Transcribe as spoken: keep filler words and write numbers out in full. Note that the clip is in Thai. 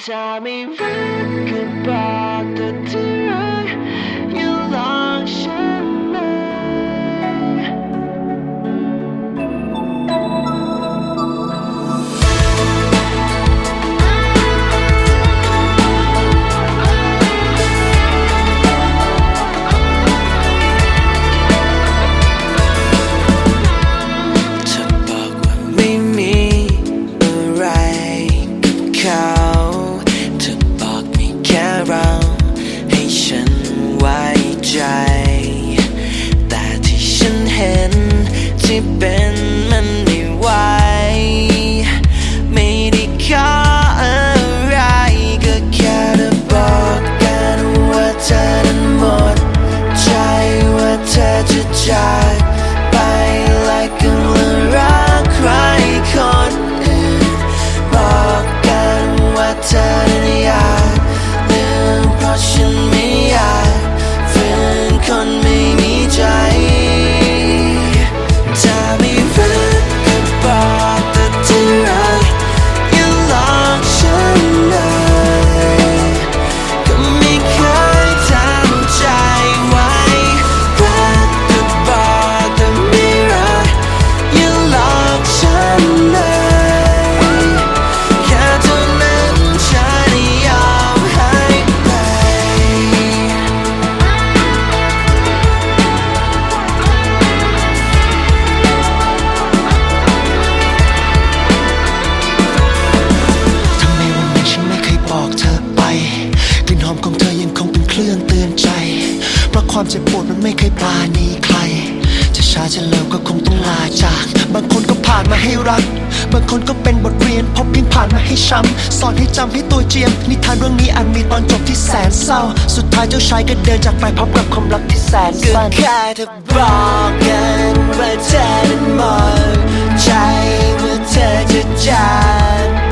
ถ้าไม่รักก็บอกแต่ที่รักอย่าหลอกฉันเลยเธอบอกว่าไม่มีอะไรกับเขาเธอบอกมีแค่เราให้ฉันไว้ใจแต่ที่ฉันเห็นที่เป็นมันไม่ไหวไม่ได้ขออะไรก็แค่เธอบอกกันว่าเธอนั้นหมดใจว่าเธอจะจากไปและกำลังรักใครคนอื่นบอกกันว่าเธอนั้นอยากลืมเพราะฉันไม่อยากฝืนคนไม่มีใจถ้าไม่รักก็บอกแต่ที่รักอย่าหลอกฉันเลยก็ไม่เคยทำใจไว้รักก็บอกแต่ไม่รักอย่าหลอกฉันเลยแค่เท่านั้นฉันยอมให้ไปทำไมวันนั้นฉันไม่เคยบอกเธอไปกลิ่นหอมของเธอยังคงเป็นเครื่องเตือนใจเพราะความเจ็บปวดมันไม่เคยปราณีใครจะช้าจะเร็วก็คงต้องลาจากบางคนก็ผ่านมาให้รักบางคนก็เป็นบทเรียนพบเพียงผ่านมาให้ช้ำสอนให้จำให้ตัวเจียมนิทานเรื่องนี้อาจมีตอนจบที่แสนเศร้าสุดท้ายเจ้าชายก็เดินจากไปพร้อมกับความรักที่แสนสั้นก็แค่เธอบอกกันว่าเธอนั้นหมดใจว่าเธอจะจาก